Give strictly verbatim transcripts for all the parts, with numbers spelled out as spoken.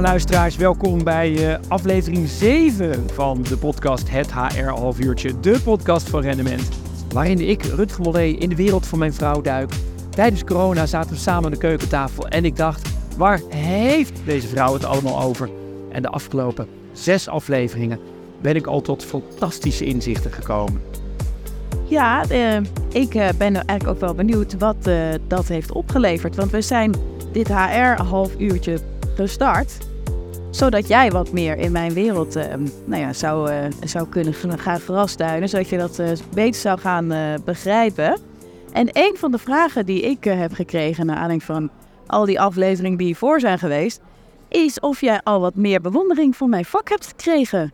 Ja, luisteraars, welkom bij uh, aflevering zeven van de podcast Het H R Half Uurtje. De podcast van Rendement, waarin ik, Rutger Mollé, in de wereld van mijn vrouw duik. Tijdens corona zaten we samen aan de keukentafel en ik dacht, waar heeft deze vrouw het allemaal over? En de afgelopen zes afleveringen ben ik al tot fantastische inzichten gekomen. Ja, uh, ik uh, ben eigenlijk ook wel benieuwd wat uh, dat heeft opgeleverd. Want we zijn dit H R half uurtje gestart, zodat jij wat meer in mijn wereld uh, nou ja, zou, uh, zou kunnen gaan grasduinen, zodat je dat uh, beter zou gaan uh, begrijpen. En een van de vragen die ik uh, heb gekregen naar aanleiding van al die afleveringen die hiervoor zijn geweest, is of jij al wat meer bewondering voor mijn vak hebt gekregen.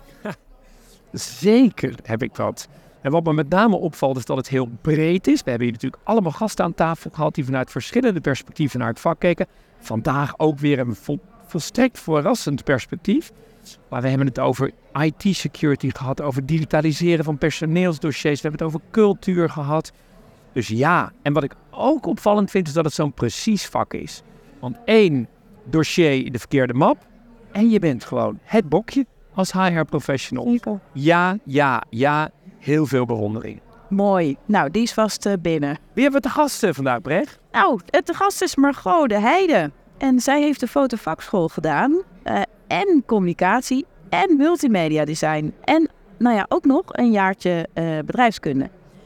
Zeker heb ik dat. En wat me met name opvalt is dat het heel breed is. We hebben hier natuurlijk allemaal gasten aan tafel gehad die vanuit verschillende perspectieven naar het vak keken. Vandaag ook weer een vol, volstrekt verrassend perspectief. Maar we hebben het over I T-security gehad, over digitaliseren van personeelsdossiers. We hebben het over cultuur gehad. Dus ja, en wat ik ook opvallend vind is dat het zo'n precies vak is. Want één dossier in de verkeerde map en je bent gewoon het bokje als H R-professional. Zeker. Ja, ja, ja. Heel veel bewondering. Mooi. Nou, die is vast uh, binnen. Wie hebben we te gasten vandaag, Brecht? Nou, de gast is Margot de Heide. En zij heeft de fotovakschool gedaan. Uh, en communicatie en multimedia design. En nou ja, ook nog een jaartje uh, bedrijfskunde.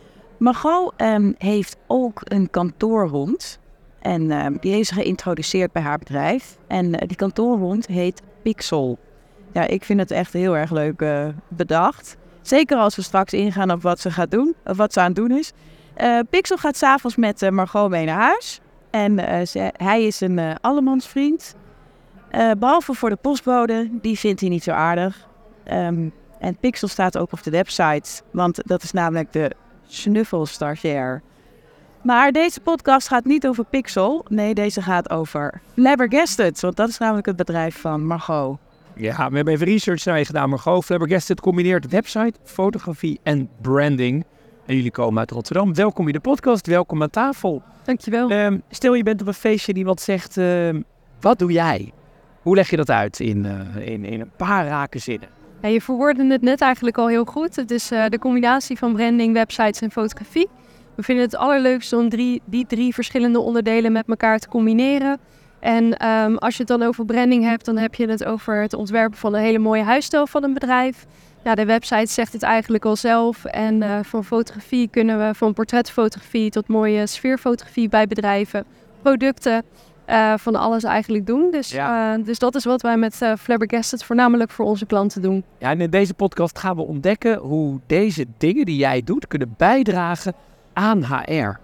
Margot um, heeft ook een kantoorhond. En uh, die is geïntroduceerd bij haar bedrijf. En uh, die kantoorhond heet Pixel. Ja, ik vind het echt heel erg leuk uh, bedacht. Zeker als we straks ingaan op wat ze gaat doen, of wat ze aan het doen is. Uh, Pixel gaat 's avonds met uh, Margot mee naar huis. En uh, ze, hij is een uh, allemansvriend. Uh, behalve voor de postbode, die vindt hij niet zo aardig. Um, en Pixel staat ook op de website, want dat is namelijk de snuffelstagiair. Maar deze podcast gaat niet over Pixel. Nee, deze gaat over Flabbergasted, want dat is namelijk het bedrijf van Margot. Ja, we hebben even research naar je gedaan, Margot. Flabbergasted combineert website, fotografie en branding. En jullie komen uit Rotterdam. Welkom in de podcast, welkom aan tafel. Dankjewel. Um, stel je bent op een feestje en iemand zegt, uh, wat doe jij? Hoe leg je dat uit in, uh, in, in een paar rake zinnen? Ja, je verwoordde het net eigenlijk al heel goed. Het is uh, de combinatie van branding, websites en fotografie. We vinden het allerleukste om drie, die drie verschillende onderdelen met elkaar te combineren. En um, als je het dan over branding hebt, dan heb je het over het ontwerpen van een hele mooie huisstijl van een bedrijf. Ja, de website zegt het eigenlijk al zelf. En uh, van fotografie kunnen we van portretfotografie tot mooie sfeerfotografie bij bedrijven, producten, uh, van alles eigenlijk doen. Dus, ja. uh, dus dat is wat wij met uh, Flabbergasted voornamelijk voor onze klanten doen. Ja, en in deze podcast gaan we ontdekken hoe deze dingen die jij doet kunnen bijdragen aan H R.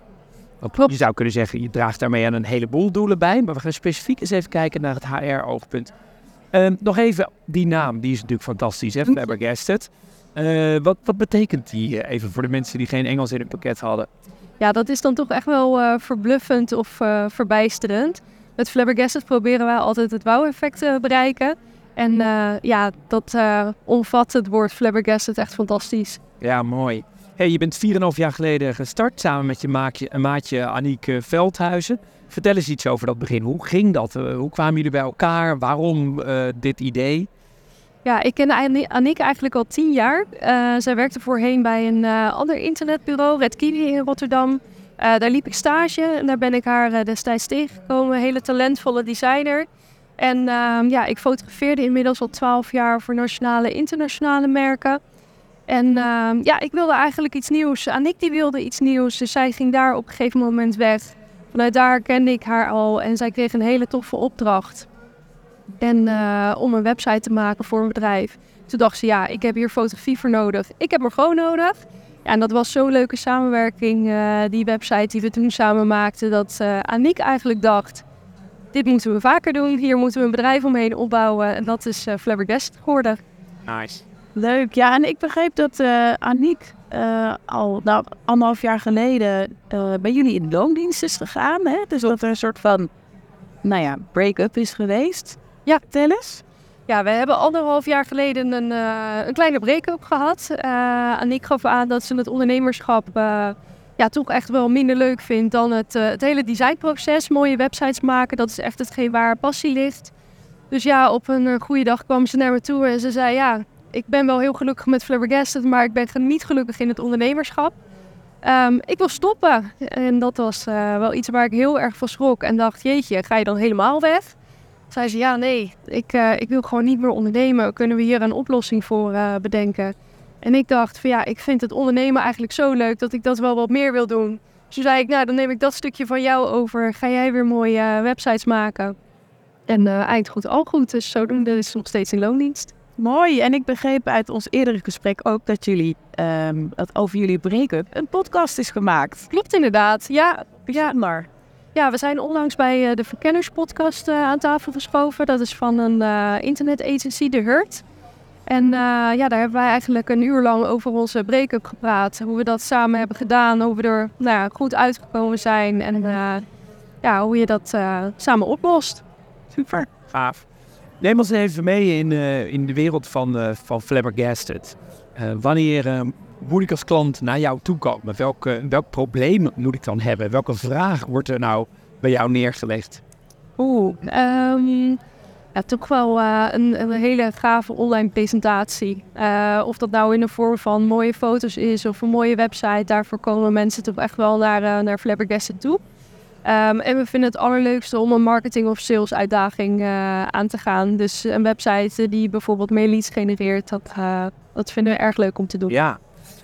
Je zou kunnen zeggen, je draagt daarmee aan een heleboel doelen bij. Maar we gaan specifiek eens even kijken naar het H R-oogpunt. Uh, nog even die naam, die is natuurlijk fantastisch, hè? Flabbergasted. Uh, wat, wat betekent die uh, even voor de mensen die geen Engels in hun pakket hadden? Ja, dat is dan toch echt wel uh, verbluffend of uh, verbijsterend. Met Flabbergasted proberen wij altijd het wow-effect te bereiken. En uh, ja, dat uh, omvat het woord Flabbergasted echt fantastisch. Ja, mooi. Hey, je bent vier en een half jaar geleden gestart samen met je maatje, maatje Aniek Veldhuizen. Vertel eens iets over dat begin. Hoe ging dat? Uh, hoe kwamen jullie bij elkaar? Waarom uh, dit idee? Ja, ik ken Aniek eigenlijk al tien jaar. Uh, zij werkte voorheen bij een uh, ander internetbureau, Red Kiwi in Rotterdam. Uh, daar liep ik stage en daar ben ik haar uh, destijds tegengekomen. Een hele talentvolle designer. En uh, ja, ik fotografeerde inmiddels al twaalf jaar voor nationale en internationale merken. En uh, ja, ik wilde eigenlijk iets nieuws. Aniek die wilde iets nieuws, dus zij ging daar op een gegeven moment weg. Vanuit daar kende ik haar al en zij kreeg een hele toffe opdracht. En uh, om een website te maken voor een bedrijf. Toen dacht ze, ja, ik heb hier fotografie voor nodig. Ik heb Margot nodig. Ja, en dat was zo'n leuke samenwerking, uh, die website die we toen samen maakten, dat uh, Aniek eigenlijk dacht, dit moeten we vaker doen. Hier moeten we een bedrijf omheen opbouwen. En dat is uh, Flabbergasted geworden. Nice. Leuk, ja, en ik begreep dat uh, Aniek uh, al nou, anderhalf jaar geleden uh, bij jullie in loondienst is gegaan. Hè? Dus dat er een soort van, nou ja, break-up is geweest. Ja, vertel eens. Ja, we hebben anderhalf jaar geleden een, uh, een kleine break-up gehad. Uh, Aniek gaf aan dat ze het ondernemerschap uh, ja, toch echt wel minder leuk vindt dan het, uh, het hele designproces. Mooie websites maken, dat is echt hetgeen waar haar passie ligt. Dus ja, op een uh, goede dag kwam ze naar me toe en ze zei... ja, ik ben wel heel gelukkig met Flabbergasted, maar ik ben niet gelukkig in het ondernemerschap. Um, ik wil stoppen. En dat was uh, wel iets waar ik heel erg van schrok. En dacht, jeetje, ga je dan helemaal weg? Zei ze, ja, nee, ik, uh, ik wil gewoon niet meer ondernemen. Kunnen we hier een oplossing voor uh, bedenken? En ik dacht, van ja, ik vind het ondernemen eigenlijk zo leuk dat ik dat wel wat meer wil doen. Dus toen zei ik, nou, dan neem ik dat stukje van jou over. Ga jij weer mooie uh, websites maken? En uh, eind goed, al goed. Dus zodoende is het nog steeds in loondienst. Mooi. En ik begreep uit ons eerdere gesprek ook dat jullie, um, dat over jullie break-up een podcast is gemaakt. Klopt inderdaad. Ja, bijzonder. Ja, we zijn onlangs bij uh, de Verkenners podcast uh, aan tafel geschoven. Dat is van een uh, internet agency, The Hurt. En uh, ja, daar hebben wij eigenlijk een uur lang over onze break-up gepraat. Hoe we dat samen hebben gedaan, hoe we er nou ja, goed uitgekomen zijn. En uh, ja, hoe je dat uh, samen oplost. Super, gaaf. Neem ons even mee in, uh, in de wereld van, uh, van Flabbergasted. Uh, wanneer uh, moet ik als klant naar jou toe komen? Welk, uh, welk probleem moet ik dan hebben? Welke vraag wordt er nou bij jou neergelegd? Oeh, um, ja, toch wel uh, een, een hele gave online presentatie. Uh, of dat nou in de vorm van mooie foto's is of een mooie website. Daarvoor komen mensen toch echt wel naar, uh, naar Flabbergasted toe. Um, en we vinden het allerleukste om een marketing- of sales uitdaging uh, aan te gaan. Dus een website die bijvoorbeeld meer leads genereert, dat, uh, dat vinden we erg leuk om te doen. Ja.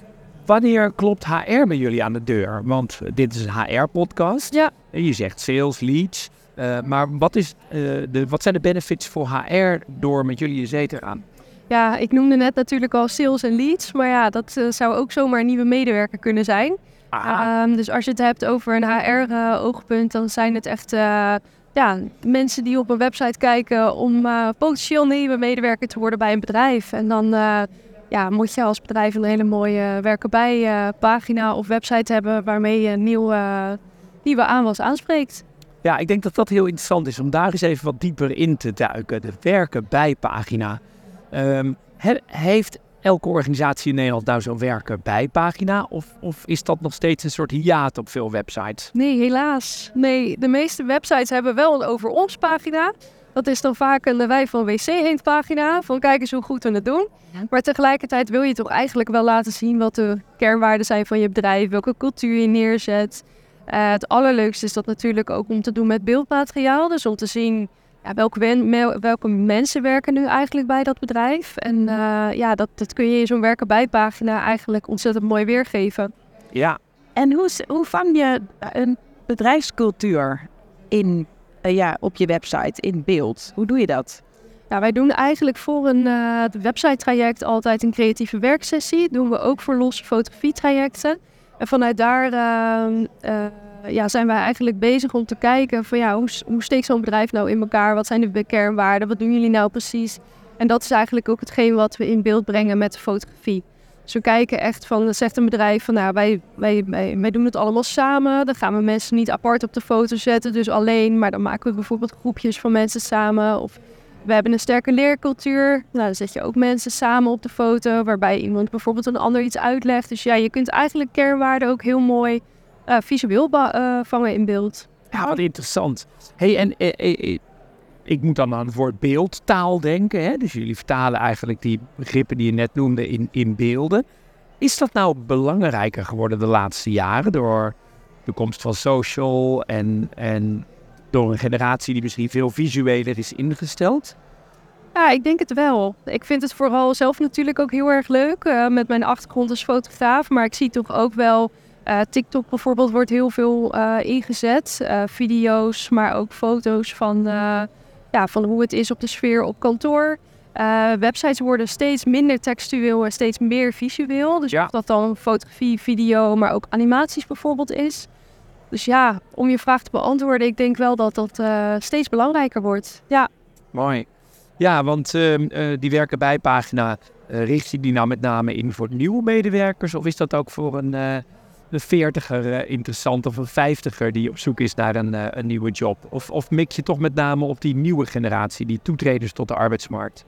Wanneer klopt H R bij jullie aan de deur? Want dit is een H R-podcast. Ja. Je zegt sales, leads. Uh, maar wat, is, uh, de, wat zijn de benefits voor H R door met jullie je zee te gaan? Ja, ik noemde net natuurlijk al sales en leads. Maar ja, dat uh, zou ook zomaar een nieuwe medewerker kunnen zijn. Um, dus als je het hebt over een H R-oogpunt, uh, dan zijn het echt uh, ja, mensen die op een website kijken om uh, potentieel nieuwe medewerker te worden bij een bedrijf. En dan uh, ja, moet je als bedrijf een hele mooie werken bij uh, pagina of website hebben waarmee je nieuwe, uh, nieuwe aanwas aanspreekt. Ja, ik denk dat dat heel interessant is om daar eens even wat dieper in te duiken. De werken bij pagina. Um, he, heeft elke organisatie in Nederland nou zo'n werken bij pagina? Of, of is dat nog steeds een soort hiaat op veel websites? Nee, helaas. Nee, de meeste websites hebben wel een over ons pagina. Dat is dan vaak een wij van W C Eend pagina. Van kijk eens hoe goed we het doen. Ja. Maar tegelijkertijd wil je toch eigenlijk wel laten zien wat de kernwaarden zijn van je bedrijf. Welke cultuur je neerzet. Uh, het allerleukste is dat natuurlijk ook om te doen met beeldmateriaal. Dus om te zien ja, welke, wen, me, welke mensen werken nu eigenlijk bij dat bedrijf. En uh, ja, dat, dat kun je in zo'n werken bij pagina eigenlijk ontzettend mooi weergeven. Ja. En hoe, hoe vang je een bedrijfscultuur in, uh, ja, op je website, in beeld? Hoe doe je dat? Ja, wij doen eigenlijk voor een uh, website-traject altijd een creatieve werksessie. Dat doen we ook voor losse fotografie-trajecten. En vanuit daar uh, uh, ja, zijn wij eigenlijk bezig om te kijken van ja, hoe, hoe steekt zo'n bedrijf nou in elkaar? Wat zijn de kernwaarden? Wat doen jullie nou precies? En dat is eigenlijk ook hetgeen wat we in beeld brengen met de fotografie. Dus we kijken echt van, dan zegt een bedrijf van nou, wij, wij, wij, wij doen het allemaal samen. Dan gaan we mensen niet apart op de foto zetten, dus alleen. Maar dan maken we bijvoorbeeld groepjes van mensen samen. Of we hebben een sterke leercultuur. Nou, dan zet je ook mensen samen op de foto, waarbij iemand bijvoorbeeld een ander iets uitlegt. Dus ja, je kunt eigenlijk kernwaarden ook heel mooi uh, visueel ba- uh, vangen in beeld. Ja, wat interessant. Hey, en eh, eh, ik moet dan aan het woord beeldtaal denken. Hè? Dus jullie vertalen eigenlijk die begrippen die je net noemde in, in beelden. Is dat nou belangrijker geworden de laatste jaren door de komst van social en... en door een generatie die misschien veel visueler is ingesteld? Ja, ik denk het wel. Ik vind het vooral zelf natuurlijk ook heel erg leuk. Uh, met mijn achtergrond als fotograaf. Maar ik zie toch ook wel... Uh, TikTok bijvoorbeeld wordt heel veel uh, ingezet. Uh, video's, maar ook foto's van, uh, ja, van hoe het is op de sfeer op kantoor. Uh, websites worden steeds minder textueel en steeds meer visueel. Dus ja. Of dat dan fotografie, video, maar ook animaties bijvoorbeeld is. Dus ja, om je vraag te beantwoorden, ik denk wel dat dat uh, steeds belangrijker wordt. Ja. Mooi. Ja, want uh, uh, die werken bij pagina, uh, richt je die nou met name in voor nieuwe medewerkers? Of is dat ook voor een, uh, een veertiger uh, interessant of een vijftiger die op zoek is naar een, uh, een nieuwe job? Of, of mik je toch met name op die nieuwe generatie, die toetreders tot de arbeidsmarkt?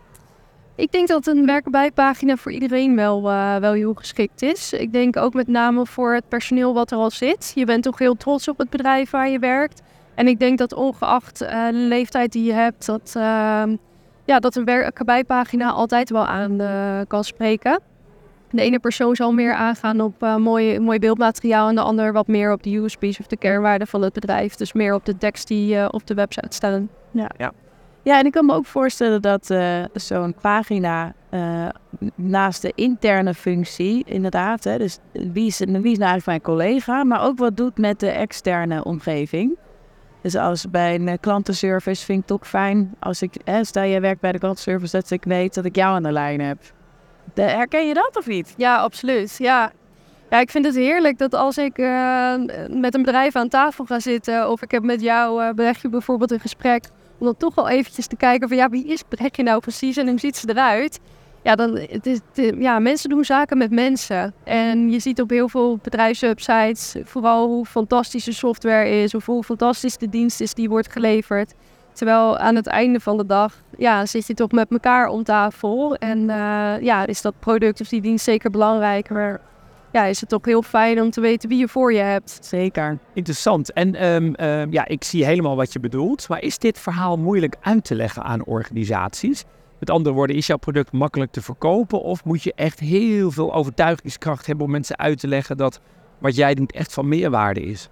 Ik denk dat een werken bij pagina voor iedereen wel, uh, wel heel geschikt is. Ik denk ook met name voor het personeel wat er al zit. Je bent toch heel trots op het bedrijf waar je werkt. En ik denk dat ongeacht uh, de leeftijd die je hebt, dat, uh, ja, dat een werkbijpagina altijd wel aan uh, kan spreken. De ene persoon zal meer aangaan op uh, mooi, mooi beeldmateriaal en de ander wat meer op de U S P's of de kernwaarden van het bedrijf. Dus meer op de tekst die uh, op de website staan. Ja. Ja. Ja, en ik kan me ook voorstellen dat uh, zo'n pagina uh, naast de interne functie, inderdaad, hè, dus wie is, wie is nou eigenlijk mijn collega, maar ook wat doet met de externe omgeving. Dus als bij een uh, klantenservice vind ik het ook fijn als ik, hè, stel jij werkt bij de klantenservice, dat ik weet dat ik jou aan de lijn heb. De, herken je dat of niet? Ja, absoluut. Ja. Ja, ik vind het heerlijk dat als ik uh, met een bedrijf aan tafel ga zitten of ik heb met jou uh, Brechtje bijvoorbeeld een gesprek, om dan toch wel eventjes te kijken van ja, wie is Brechtje nou precies en hoe ziet ze eruit? Ja, dan, het is, het, ja, mensen doen zaken met mensen. En je ziet op heel veel bedrijfswebsites vooral hoe fantastisch de software is of hoe fantastisch de dienst is die wordt geleverd. Terwijl aan het einde van de dag ja, zit je toch met elkaar om tafel. En uh, ja, is dat product of die dienst zeker belangrijk. Maar ja, is het toch heel fijn om te weten wie je voor je hebt. Zeker. Interessant. En um, um, ja, ik zie helemaal wat je bedoelt. Maar is dit verhaal moeilijk uit te leggen aan organisaties? Met andere woorden, is jouw product makkelijk te verkopen? Of moet je echt heel veel overtuigingskracht hebben om mensen uit te leggen dat wat jij doet echt van meerwaarde is?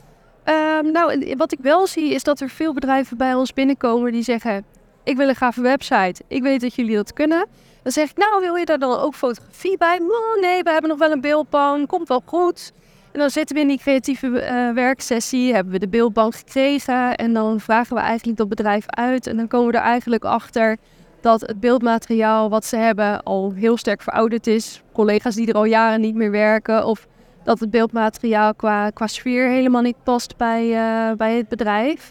Um, nou, wat ik wel zie is dat er veel bedrijven bij ons binnenkomen die zeggen, ik wil een gave website. Ik weet dat jullie dat kunnen. Dan zeg ik, nou wil je daar dan ook fotografie bij? Oh, nee, we hebben nog wel een beeldbank, komt wel goed. En dan zitten we in die creatieve uh, werksessie, hebben we de beeldbank gekregen. En dan vragen we eigenlijk dat bedrijf uit. En dan komen we er eigenlijk achter dat het beeldmateriaal wat ze hebben al heel sterk verouderd is. Collega's die er al jaren niet meer werken. Of dat het beeldmateriaal qua, qua sfeer helemaal niet past bij, uh, bij het bedrijf.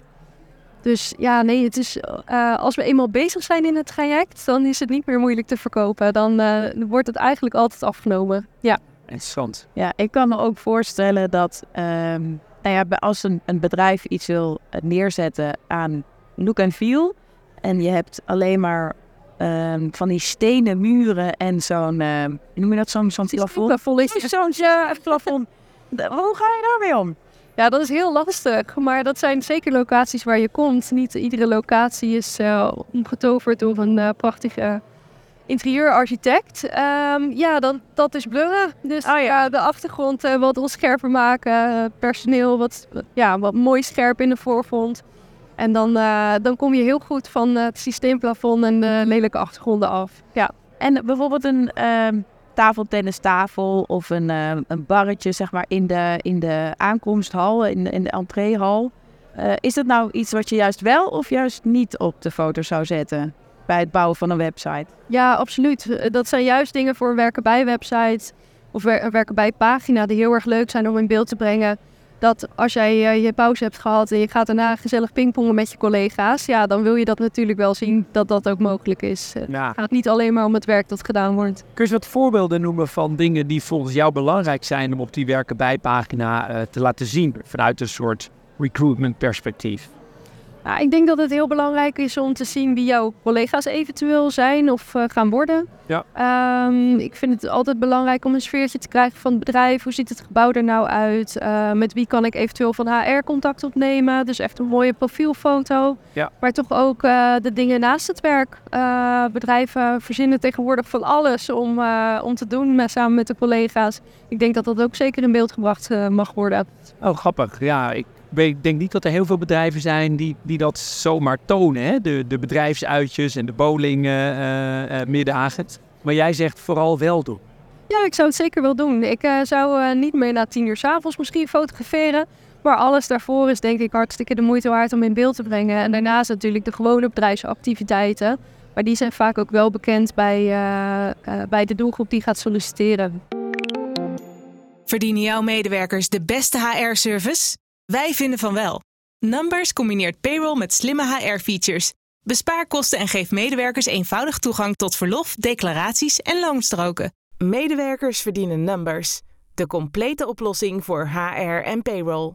Dus ja, nee, het is, uh, als we eenmaal bezig zijn in het traject, dan is het niet meer moeilijk te verkopen. Dan uh, wordt het eigenlijk altijd afgenomen. Ja. Interessant. Ja, ik kan me ook voorstellen dat um, nou ja, als een, een bedrijf iets wil neerzetten aan look and feel en je hebt alleen maar um, van die stenen muren en zo'n, uh, hoe noem je dat, zo'n, zo'n plafond? plafond is zo'n uh, plafond. Hoe ga je daarmee om? Ja, dat is heel lastig, maar dat zijn zeker locaties waar je komt. Niet iedere locatie is uh, omgetoverd door een uh, prachtige interieurarchitect. Um, ja, dan, dat is blurren. Dus oh ja. uh, de achtergrond uh, wat onscherper maken, uh, personeel wat, ja, wat mooi scherp in de voorgrond. En dan, uh, dan kom je heel goed van uh, het systeemplafond en de lelijke achtergronden af. Ja. En bijvoorbeeld een um, tafeltennistafel of een, uh, een barretje zeg maar, in, de, in de aankomsthal, in de, in de entreehal. Uh, is dat nou iets wat je juist wel of juist niet op de foto zou zetten bij het bouwen van een website? Ja, absoluut. Dat zijn juist dingen voor een werken-bij-website of een werken-bij-pagina die heel erg leuk zijn om in beeld te brengen. Dat als jij uh, je pauze hebt gehad en je gaat daarna gezellig pingpongen met je collega's, ja, dan wil je dat natuurlijk wel zien dat dat ook mogelijk is. Ja. Het gaat niet alleen maar om het werk dat gedaan wordt. Kun je eens wat voorbeelden noemen van dingen die volgens jou belangrijk zijn om op die werken-bij-pagina uh, te laten zien vanuit een soort recruitment perspectief? Nou, ik denk dat het heel belangrijk is om te zien wie jouw collega's eventueel zijn of uh, gaan worden. Ja. Um, ik vind het altijd belangrijk om een sfeertje te krijgen van het bedrijf. Hoe ziet het gebouw er nou uit? Uh, met wie kan ik eventueel van H R contact opnemen? Dus echt een mooie profielfoto. Ja. Maar toch ook uh, de dingen naast het werk. Uh, bedrijven verzinnen tegenwoordig van alles om, uh, om te doen met, samen met de collega's. Ik denk dat dat ook zeker in beeld gebracht uh, mag worden. Oh, grappig. Ja, ik... Ik denk niet dat er heel veel bedrijven zijn die, die dat zomaar tonen. Hè? De, de bedrijfsuitjes en de bowlingmiddagen. Uh, uh, maar jij zegt vooral wel doen. Ja, ik zou het zeker wel doen. Ik uh, zou uh, niet meer na tien uur 's avonds misschien fotograferen. Maar alles daarvoor is denk ik hartstikke de moeite waard om in beeld te brengen. En daarnaast natuurlijk de gewone bedrijfsactiviteiten. Maar die zijn vaak ook wel bekend bij, uh, uh, bij de doelgroep die gaat solliciteren. Verdienen jouw medewerkers de beste H R-service? Wij vinden van wel. Numbers combineert payroll met slimme H R-features. Bespaar kosten en geef medewerkers eenvoudig toegang tot verlof, declaraties en loonstroken. Medewerkers verdienen Numbers. De complete oplossing voor H R en payroll.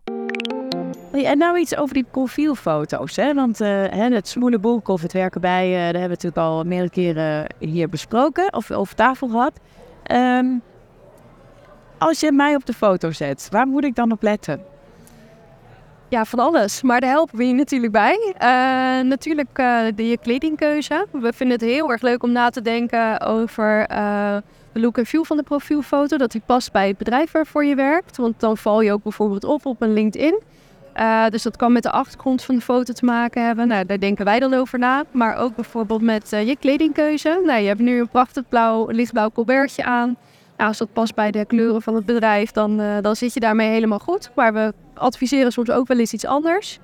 En nou iets over die profielfoto's. Hè? Want uh, het smoele boek of het werken bij, uh, daar hebben we natuurlijk al meerdere keren hier besproken of over tafel gehad. Um, als je mij op de foto zet, waar moet ik dan op letten? Ja, van alles. Maar daar helpen we je natuurlijk bij. Uh, natuurlijk uh, de je kledingkeuze. We vinden het heel erg leuk om na te denken over uh, de look en feel van de profielfoto. Dat die past bij het bedrijf waarvoor je werkt. Want dan val je ook bijvoorbeeld op op een LinkedIn. Uh, dus dat kan met de achtergrond van de foto te maken hebben. Nou, daar denken wij dan over na. Maar ook bijvoorbeeld met uh, je kledingkeuze. Nou, je hebt nu een prachtig blauw, lichtblauw colbertje aan. Nou, als dat past bij de kleuren van het bedrijf, dan, uh, dan zit je daarmee helemaal goed. Maar we adviseren soms ook wel eens iets anders.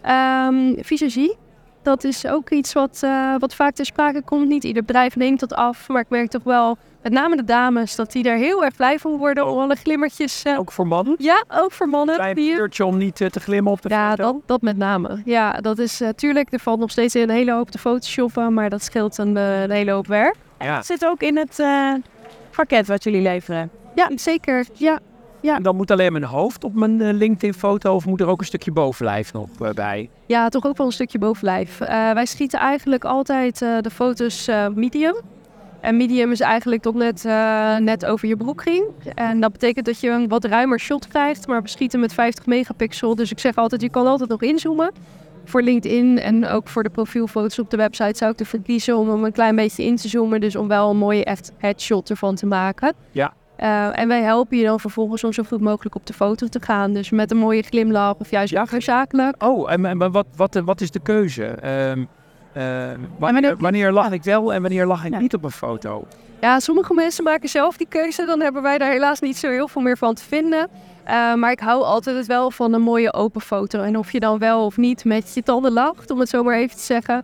Um, visagie, dat is ook iets wat, uh, wat vaak ter sprake komt. Niet ieder bedrijf neemt dat af, maar ik merk toch wel, met name de dames, dat die er heel erg blij van worden om alle glimmertjes. Uh, ook voor mannen? Ja, ook voor mannen. Een kleurtje om niet uh, te glimmen op de ja, foto? Ja, dat, dat met name. Ja, dat is uh, tuurlijk, er valt nog steeds een hele hoop te photoshoppen, maar dat scheelt een, uh, een hele hoop werk. Ja. Dat zit ook in het uh, pakket wat jullie leveren. Ja, zeker. Ja. Ja. En dan moet alleen mijn hoofd op mijn uh, LinkedIn-foto of moet er ook een stukje bovenlijf nog uh, bij? Ja, toch ook wel een stukje bovenlijf. Uh, wij schieten eigenlijk altijd uh, de foto's uh, medium. En medium is eigenlijk tot net, uh, net over je broekring. En dat betekent dat je een wat ruimer shot krijgt, maar we schieten met vijftig megapixel. Dus ik zeg altijd, je kan altijd nog inzoomen. Voor LinkedIn en ook voor de profielfoto's op de website zou ik ervoor kiezen om hem een klein beetje in te zoomen. Dus om wel een mooie echt headshot ervan te maken. Ja. Uh, en wij helpen je dan vervolgens om zo goed mogelijk op de foto te gaan. Dus met een mooie glimlach of juist ja. zakelijk. Oh, en, en wat, wat, wat is de keuze? Um, uh, wanneer, wanneer lach ik wel en wanneer lach ik ja. niet op een foto? Ja, sommige mensen maken zelf die keuze. Dan hebben wij daar helaas niet zo heel veel meer van te vinden. Uh, maar ik hou altijd wel van een mooie open foto. En of je dan wel of niet met je tanden lacht, om het zo maar even te zeggen.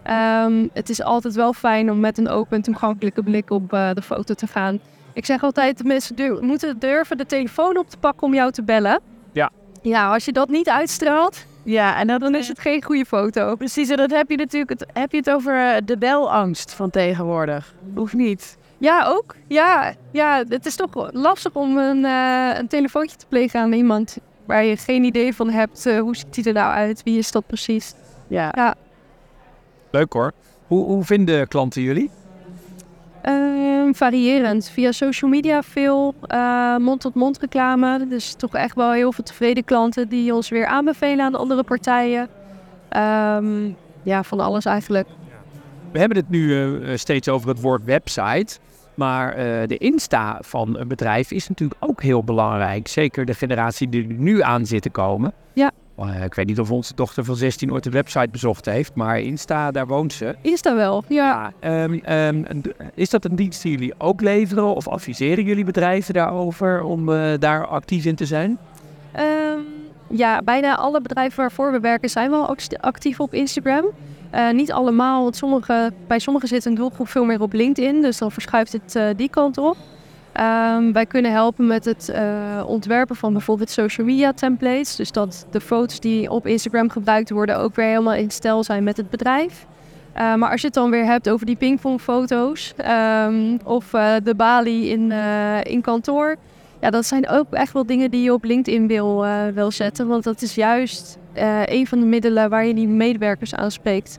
Um, het is altijd wel fijn om met een open en toegankelijke blik op uh, de foto te gaan. Ik zeg altijd, de mensen du- moeten durven de telefoon op te pakken om jou te bellen. Ja. Ja, als je dat niet uitstraalt, ja, en dat, dan is het geen goede foto. Precies, en dan heb je natuurlijk het, heb je het over de belangst van tegenwoordig. Hoeft niet. Ja, ook. Ja, ja, het is toch lastig om een, uh, een telefoontje te plegen aan iemand waar je geen idee van hebt. Uh, hoe ziet hij er nou uit? Wie is dat precies? Ja. ja. Leuk hoor. Hoe, hoe vinden klanten jullie? Uh, variërend. Via social media veel uh, mond-tot-mond reclame. Dus toch echt wel heel veel tevreden klanten die ons weer aanbevelen aan de andere partijen. Um, ja, van alles eigenlijk. We hebben het nu uh, steeds over het woord website. Maar uh, de Insta van een bedrijf is natuurlijk ook heel belangrijk. Zeker de generatie die er nu aan zit te komen. Ja. Uh, ik weet niet of onze dochter van zestien ooit de website bezocht heeft. Maar Insta, daar woont ze. Insta wel, ja. ja um, um, is dat een dienst die jullie ook leveren? Of adviseren jullie bedrijven daarover om uh, daar actief in te zijn? Um, ja, bijna alle bedrijven waarvoor we werken zijn wel actief op Instagram. Uh, niet allemaal, want sommige, bij sommigen zit een doelgroep veel meer op LinkedIn. Dus dan verschuift het uh, die kant op. Um, wij kunnen helpen met het uh, ontwerpen van bijvoorbeeld social media templates. Dus dat de foto's die op Instagram gebruikt worden ook weer helemaal in stijl zijn met het bedrijf. Uh, maar als je het dan weer hebt over die pingpongfoto's um, of uh, de balie in, uh, in kantoor. Ja, dat zijn ook echt wel dingen die je op LinkedIn wil, uh, wil zetten. Want dat is juist uh, een van de middelen waar je die medewerkers aanspreekt.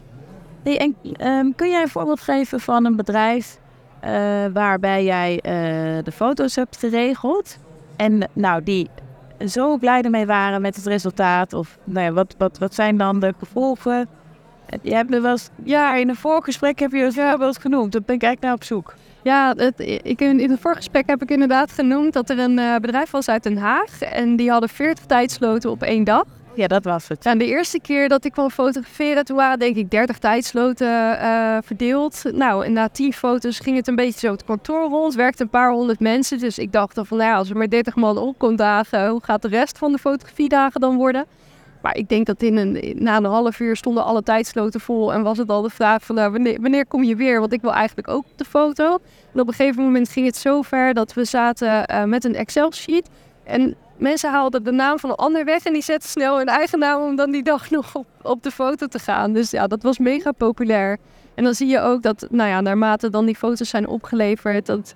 Hey, en, um, kun jij een voorbeeld geven van een bedrijf uh, waarbij jij uh, de foto's hebt geregeld en nou die zo blij ermee waren met het resultaat? Of nou ja, wat, wat, wat zijn dan de gevolgen? Je hebt er wel eens, ja, in een voorgesprek heb je het ja. voorbeeld genoemd. Dat ben ik eigenlijk naar op zoek. Ja, het, ik, in het vorige gesprek heb ik inderdaad genoemd dat er een uh, bedrijf was uit Den Haag. En die hadden veertig tijdsloten op één dag. Ja, dat was het. En de eerste keer dat ik kwam fotograferen, toen waren denk ik dertig tijdsloten uh, verdeeld. Nou, en na tien foto's ging het een beetje zo het kantoor rond. Werkten een paar honderd mensen. Dus ik dacht dan van, nou ja, als er maar dertig man opkomt dagen, hoe gaat de rest van de fotografiedagen dan worden? Maar ik denk dat in een, na een half uur stonden alle tijdsloten vol. En was het al de vraag van, nou, wanneer, wanneer kom je weer? Want ik wil eigenlijk ook op de foto. En op een gegeven moment ging het zo ver dat we zaten uh, met een Excel-sheet. En mensen haalden de naam van een ander weg en die zetten snel hun eigen naam om dan die dag nog op, op de foto te gaan. Dus ja, dat was mega populair. En dan zie je ook dat, nou ja, naarmate dan die foto's zijn opgeleverd, dat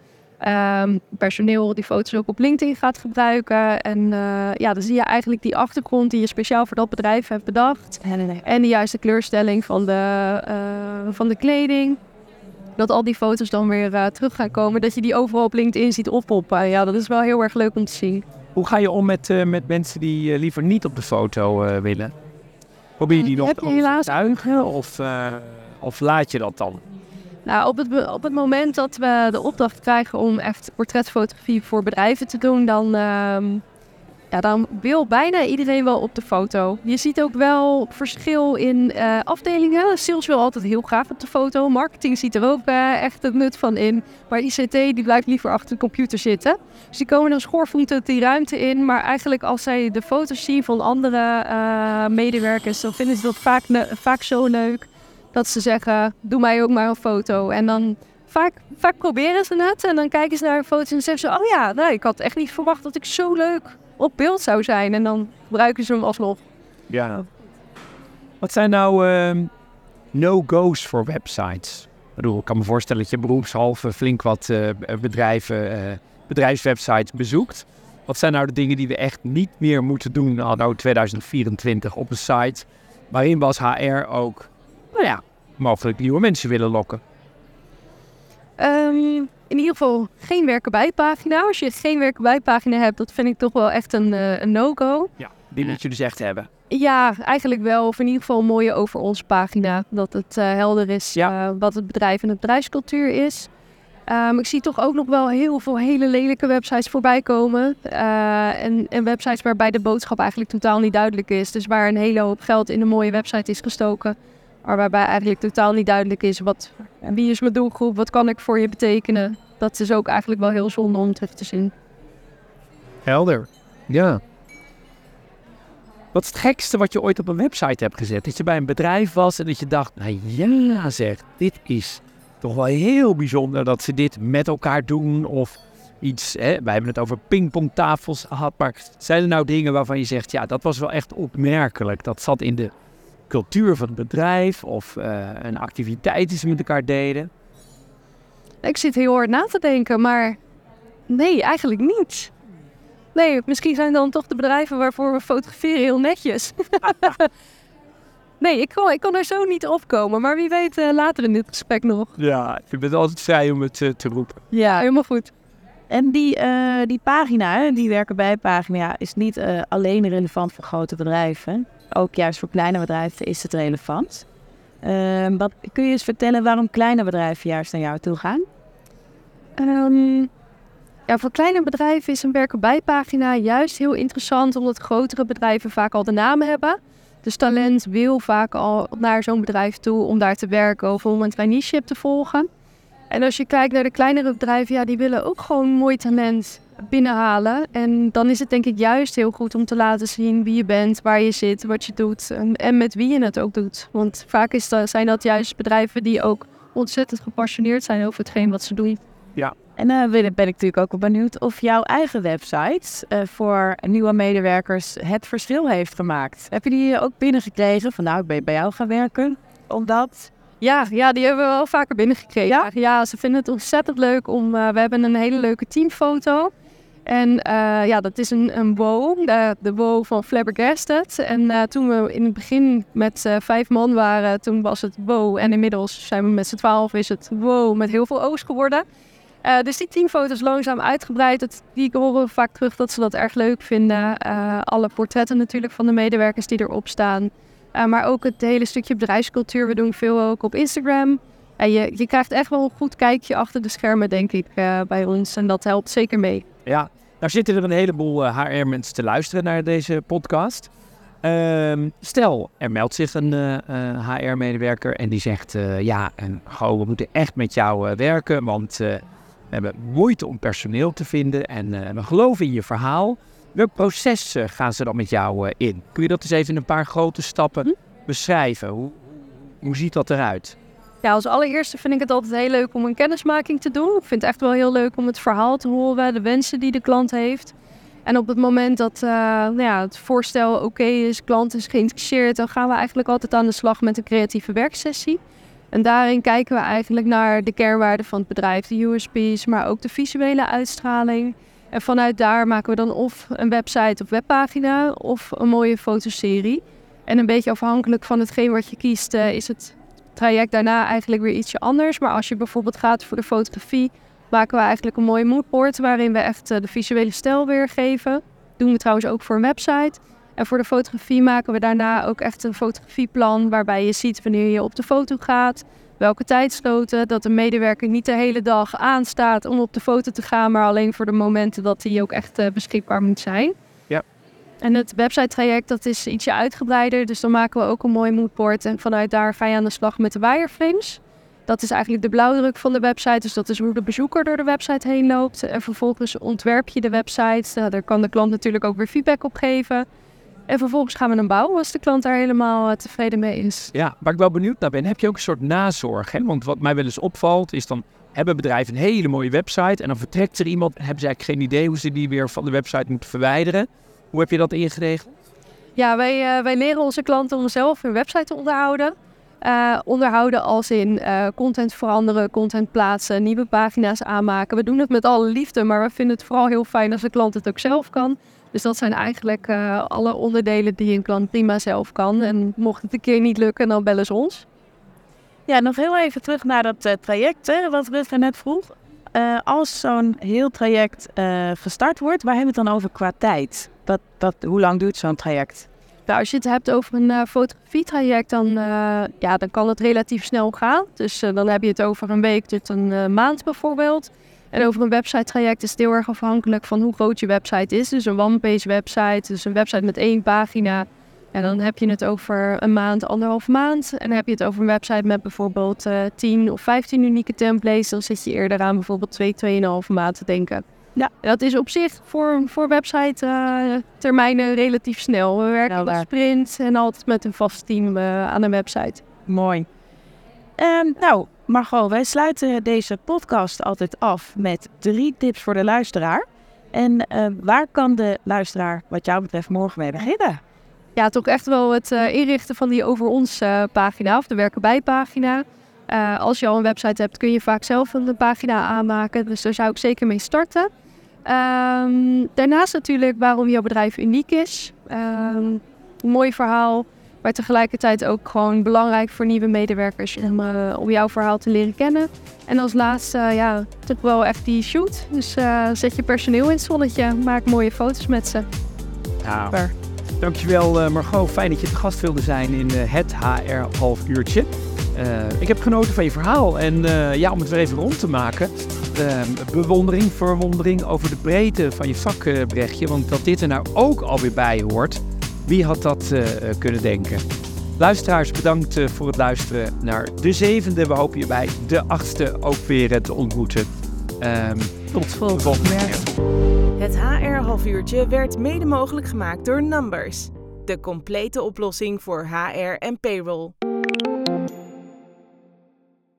um, personeel die foto's ook op LinkedIn gaat gebruiken. En uh, ja, dan zie je eigenlijk die achtergrond die je speciaal voor dat bedrijf hebt bedacht. Nee, nee, nee. En de juiste kleurstelling van de, uh, van de kleding. Dat al die foto's dan weer uh, terug gaan komen. Dat je die overal op LinkedIn ziet oppoppen. Ja, dat is wel heel erg leuk om te zien. Hoe ga je om met, uh, met mensen die uh, liever niet op de foto uh, willen? Probeer je die nog te overtuigen of, uh, of laat je dat dan? Nou, op het, op het moment dat we de opdracht krijgen om echt portretfotografie voor bedrijven te doen, dan, uh, ja, dan wil bijna iedereen wel op de foto. Je ziet ook wel verschil in uh, afdelingen. Sales wil altijd heel graag op de foto. Marketing ziet er ook uh, echt het nut van in. Maar I C T die blijft liever achter de computer zitten. Dus die komen dan schoorvoetend die ruimte in. Maar eigenlijk als zij de foto's zien van andere uh, medewerkers, dan vinden ze dat vaak, ne- vaak zo leuk dat ze zeggen, doe mij ook maar een foto. En dan vaak, vaak proberen ze het en dan kijken ze naar een foto en zeggen ze, oh ja, nee, ik had echt niet verwacht dat ik zo leuk op beeld zou zijn. En dan gebruiken ze hem alsnog. Ja. Wat zijn nou uh, no-go's voor websites? Ik bedoel, ik kan me voorstellen dat je beroepshalve flink wat uh, bedrijven, uh, bedrijfswebsites bezoekt. Wat zijn nou de dingen die we echt niet meer moeten doen anno tweeduizend vierentwintig op een site waarin we als H R ook, nou ja, mogelijk nieuwe mensen willen lokken? Um, in ieder geval geen werken bij pagina. Als je geen werken bij pagina hebt, dat vind ik toch wel echt een, uh, een no-go. Ja, die moet je dus echt hebben. Ja, eigenlijk wel. Of in ieder geval een mooie over ons pagina. Dat het uh, helder is ja. uh, wat het bedrijf en het bedrijfscultuur is. Um, ik zie toch ook nog wel heel veel hele lelijke websites voorbij komen. Uh, en, en websites waarbij de boodschap eigenlijk totaal niet duidelijk is. Dus waar een hele hoop geld in een mooie website is gestoken. Maar waarbij eigenlijk totaal niet duidelijk is wat, wie is mijn doelgroep, wat kan ik voor je betekenen. Dat is ook eigenlijk wel heel zonde om terug te zien. Helder, ja. Wat is het gekste wat je ooit op een website hebt gezet? Dat je bij een bedrijf was en dat je dacht, nou ja zeg, dit is toch wel heel bijzonder dat ze dit met elkaar doen. Of iets, hè? Wij hebben het over pingpongtafels gehad, maar zijn er nou dingen waarvan je zegt, ja, dat was wel echt opmerkelijk. Dat zat in de cultuur van het bedrijf of uh, een activiteit die ze met elkaar deden? Ik zit heel hard na te denken, maar nee, eigenlijk niet. Nee, misschien zijn dan toch de bedrijven waarvoor we fotograferen heel netjes. Nee, ik kon, ik kon er zo niet opkomen, maar wie weet uh, later in dit gesprek nog. Ja, je bent altijd vrij om het uh, te roepen. Ja, helemaal goed. En die, uh, die pagina, die werken bij pagina, is niet uh, alleen relevant voor grote bedrijven. Ook juist voor kleine bedrijven is het relevant. Uh, wat, kun je eens vertellen waarom kleine bedrijven juist naar jou toe gaan? Um, ja, voor kleine bedrijven is een werken bij pagina juist heel interessant, omdat grotere bedrijven vaak al de naam hebben. Dus talent wil vaak al naar zo'n bedrijf toe om daar te werken of om een traineeship te volgen. En als je kijkt naar de kleinere bedrijven, ja, die willen ook gewoon mooi talent binnenhalen. En dan is het denk ik juist heel goed om te laten zien wie je bent, waar je zit, wat je doet en, en met wie je het ook doet. Want vaak is dat, zijn dat juist bedrijven die ook ontzettend gepassioneerd zijn over hetgeen wat ze doen. Ja. En dan uh, ben ik natuurlijk ook wel benieuwd of jouw eigen website uh, voor nieuwe medewerkers het verschil heeft gemaakt. Heb je die ook binnengekregen van nou, ik ben bij jou gaan werken? Omdat... Ja, ja, die hebben we wel vaker binnengekregen. Ja? ja, ze vinden het ontzettend leuk om... Uh, we hebben een hele leuke teamfoto. En uh, ja, dat is een, een wow, de, de wow van Flabbergasted. En uh, toen we in het begin met uh, vijf man waren, toen was het wow. En inmiddels zijn we met z'n twaalf, is het wow met heel veel O's geworden. Uh, dus die teamfoto's langzaam uitgebreid. Het, die horen vaak terug dat ze dat erg leuk vinden. Uh, alle portretten natuurlijk van de medewerkers die erop staan. Uh, maar ook het hele stukje bedrijfscultuur. We doen veel ook op Instagram. En je, je krijgt echt wel een goed kijkje achter de schermen, denk ik, uh, bij ons. En dat helpt zeker mee. Ja, nou zitten er een heleboel uh, H R-mensen te luisteren naar deze podcast. Uh, stel, er meldt zich een uh, uh, H R-medewerker en die zegt... Uh, ja, en, goh, we moeten echt met jou uh, werken, want uh, we hebben moeite om personeel te vinden. En uh, we geloven in je verhaal. Welk proces uh, gaan ze dan met jou uh, in? Kun je dat eens even in een paar grote stappen hm? beschrijven? Hoe, hoe ziet dat eruit? Ja, als allereerste vind ik het altijd heel leuk om een kennismaking te doen. Ik vind het echt wel heel leuk om het verhaal te horen, de wensen die de klant heeft. En op het moment dat uh, nou ja, het voorstel oké okay is, klant is geïnteresseerd, dan gaan we eigenlijk altijd aan de slag met een creatieve werksessie. En daarin kijken we eigenlijk naar de kernwaarden van het bedrijf, de U S P's, maar ook de visuele uitstraling. En vanuit daar maken we dan of een website of webpagina of een mooie fotoserie. En een beetje afhankelijk van hetgeen wat je kiest, uh, is het traject daarna eigenlijk weer ietsje anders. Maar als je bijvoorbeeld gaat voor de fotografie, maken we eigenlijk een mooi moodboard waarin we echt uh, de visuele stijl weergeven. doen we trouwens ook voor een website. En voor de fotografie maken we daarna ook echt een fotografieplan waarbij je ziet wanneer je op de foto gaat, welke tijdsloten, dat de medewerker niet de hele dag aanstaat om op de foto te gaan, maar alleen voor de momenten dat hij ook echt uh, beschikbaar moet zijn. Ja. En het website-traject dat is ietsje uitgebreider, dus dan maken we ook een mooi moodboard en vanuit daar ga je aan de slag met de wireframes. Dat is eigenlijk de blauwdruk van de website, dus dat is hoe de bezoeker door de website heen loopt. En vervolgens ontwerp je de website, nou, daar kan de klant natuurlijk ook weer feedback op geven. En vervolgens gaan we hem bouwen als de klant daar helemaal uh, tevreden mee is. Ja, waar ik wel benieuwd naar ben, heb je ook een soort nazorg? Hè? Want wat mij wel eens opvalt is dan hebben bedrijven een hele mooie website en dan vertrekt er iemand en hebben ze eigenlijk geen idee hoe ze die weer van de website moeten verwijderen. Hoe heb je dat ingeregeld? Ja, wij, uh, wij leren onze klanten om zelf hun website te onderhouden. Uh, onderhouden als in uh, content veranderen, content plaatsen, nieuwe pagina's aanmaken. We doen het met alle liefde, maar we vinden het vooral heel fijn als de klant het ook zelf kan. Dus dat zijn eigenlijk uh, alle onderdelen die een klant prima zelf kan. En mocht het een keer niet lukken, dan bellen ze ons. Ja, nog heel even terug naar dat uh, traject, hè, wat Rutger net vroeg. Uh, als zo'n heel traject uh, gestart wordt, waar hebben we het dan over qua tijd? Dat, dat, hoe lang duurt zo'n traject? Nou, als je het hebt over een uh, fotografietraject, dan, uh, ja, dan kan het relatief snel gaan. Dus uh, dan heb je het over een week tot een uh, maand bijvoorbeeld. En over een website-traject is het heel erg afhankelijk van hoe groot je website is. Dus een one-page website, dus een website met één pagina. En dan heb je het over een maand, anderhalf maand. En dan heb je het over een website met bijvoorbeeld uh, tien of vijftien unieke templates. Dan zit je eerder aan bijvoorbeeld twee, tweeënhalve maand te denken. Ja, dat is op zich voor, voor website uh, termijnen relatief snel. We werken nou, met sprint en altijd met een vast team uh, aan een website. Mooi. Um, nou, Margot, wij sluiten deze podcast altijd af met drie tips voor de luisteraar. En uh, waar kan de luisteraar wat jou betreft morgen mee beginnen? Ja, toch echt wel het uh, inrichten van die over ons uh, pagina of de werken bij pagina. Uh, als je al een website hebt, kun je vaak zelf een pagina aanmaken. Dus daar zou ik zeker mee starten. Um, daarnaast natuurlijk waarom jouw bedrijf uniek is. Um, een mooi verhaal, maar tegelijkertijd ook gewoon belangrijk voor nieuwe medewerkers om, uh, om jouw verhaal te leren kennen. En als laatste, uh, ja, toch wel echt die shoot. Dus uh, zet je personeel in het zonnetje, maak mooie foto's met ze. Ja. Super. Dankjewel uh, Margot, fijn dat je te gast wilde zijn in uh, het H R half uurtje. Uh, ik heb genoten van je verhaal en uh, ja, om het weer even rond te maken. Uh, bewondering, verwondering over de breedte van je vak, uh, Brechtje. Want dat dit er nou ook alweer bij hoort, wie had dat uh, kunnen denken? Luisteraars, bedankt uh, voor het luisteren naar de zevende. We hopen je bij de achtste ook weer uh, te ontmoeten. Um, tot de volgende keer. Het H R half uurtje werd mede mogelijk gemaakt door Numbers. De complete oplossing voor H R en payroll.